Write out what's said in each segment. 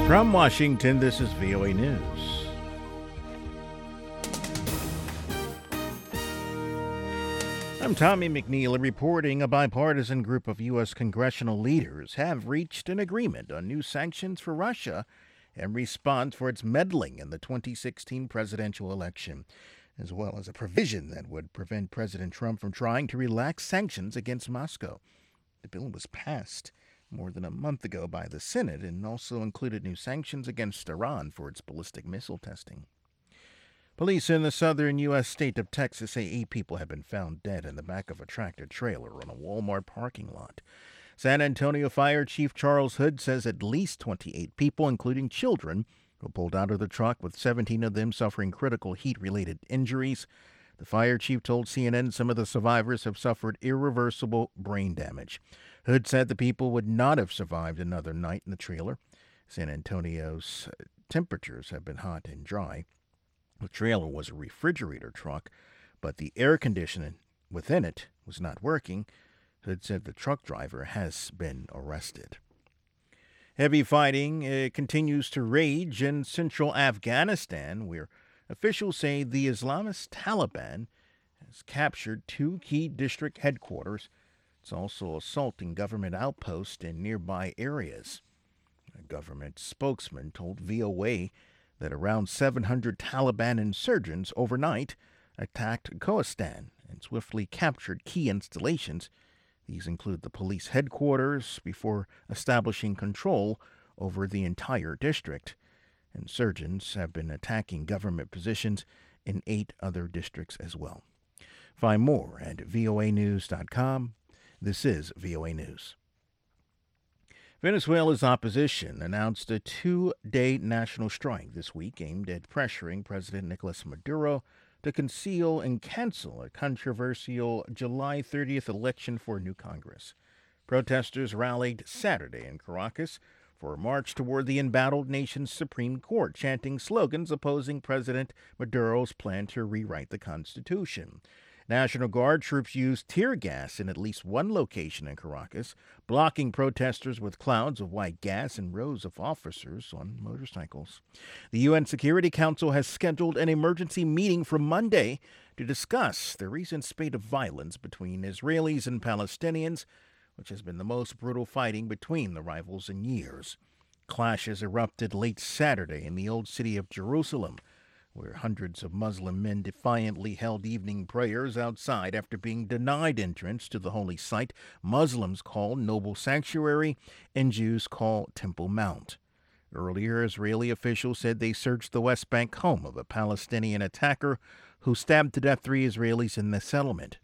From Washington, this is VOA News. I'm Tommy McNeil reporting. A bipartisan group of U.S. congressional leaders have reached an agreement on new sanctions for Russia in response for its meddling in the 2016 presidential election, as well as a provision that would prevent President Trump from trying to relax sanctions against Moscow. The bill was passed more than a month ago by the Senate and also included new sanctions against Iran for its ballistic missile testing. Police in the southern U.S. state of Texas say 8 people have been found dead in the back of a tractor-trailer on a Walmart parking lot. San Antonio Fire Chief Charles Hood says at least 28 people, including children, were pulled out of the truck, with 17 of them suffering critical heat-related injuries. The fire chief told CNN some of the survivors have suffered irreversible brain damage. Hood said the people would not have survived another night in the trailer. San Antonio's temperatures have been hot and dry. The trailer was a refrigerator truck, but the air conditioning within it was not working. Hood said the truck driver has been arrested. Heavy fighting continues to rage in central Afghanistan, where officials say the Islamist Taliban has captured 2 key district headquarters. It's also assaulting government outposts in nearby areas. A government spokesman told VOA that around 700 Taliban insurgents overnight attacked Khorasan and swiftly captured key installations. These include the police headquarters before establishing control over the entire district. Insurgents have been attacking government positions in 8 other districts as well. Find more at voanews.com. This is VOA News. Venezuela's opposition announced a 2-day national strike this week aimed at pressuring President Nicolas Maduro to conceal and cancel a controversial July 30th election for a new Congress. Protesters rallied Saturday in Caracas for a march toward the embattled nation's Supreme Court, chanting slogans opposing President Maduro's plan to rewrite the Constitution. National Guard troops used tear gas in at least one location in Caracas, blocking protesters with clouds of white gas and rows of officers on motorcycles. The UN Security Council has scheduled an emergency meeting for Monday to discuss the recent spate of violence between Israelis and Palestinians, which has been the most brutal fighting between the rivals in years. Clashes erupted late Saturday in the old city of Jerusalem, where hundreds of Muslim men defiantly held evening prayers outside after being denied entrance to the holy site Muslims call Noble Sanctuary and Jews call Temple Mount. Earlier, Israeli officials said they searched the West Bank home of a Palestinian attacker who stabbed to death 3 Israelis in the settlement.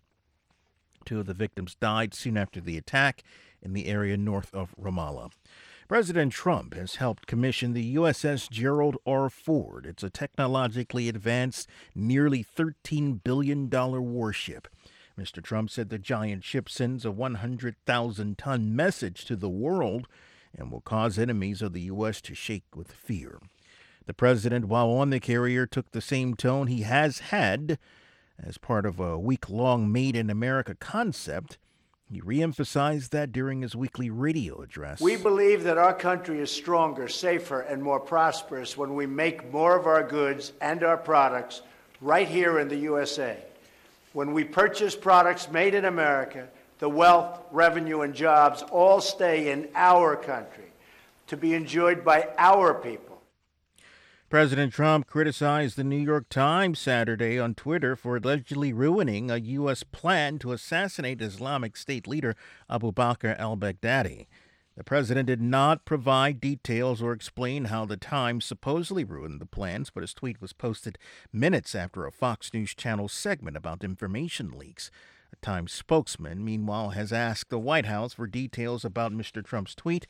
2 of the victims died soon after the attack in the area north of Ramallah. President Trump has helped commission the USS Gerald R. Ford. It's a technologically advanced, nearly $13 billion warship. Mr. Trump said the giant ship sends a 100,000-ton message to the world and will cause enemies of the U.S. to shake with fear. The president, while on the carrier, took the same tone he has had as part of a week-long Made in America concept. He reemphasized that during his weekly radio address. We believe that our country is stronger, safer, and more prosperous when we make more of our goods and our products right here in the USA. When we purchase products made in America, the wealth, revenue, and jobs all stay in our country to be enjoyed by our people. President Trump criticized the New York Times Saturday on Twitter for allegedly ruining a U.S. plan to assassinate Islamic State leader Abu Bakr al-Baghdadi. The president did not provide details or explain how the Times supposedly ruined the plans, but his tweet was posted minutes after a Fox News Channel segment about information leaks. A Times spokesman, meanwhile, has asked the White House for details about Mr. Trump's tweet.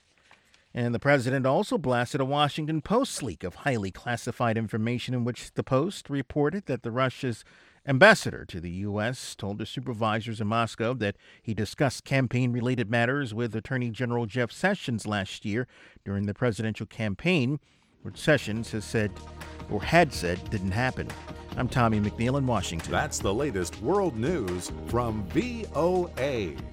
And the president also blasted a Washington Post leak of highly classified information in which the Post reported that the Russia's ambassador to the U.S. told his supervisors in Moscow that he discussed campaign-related matters with Attorney General Jeff Sessions last year during the presidential campaign, which Sessions has said, or had said, didn't happen. I'm Tommy McNeil in Washington. That's the latest world news from VOA.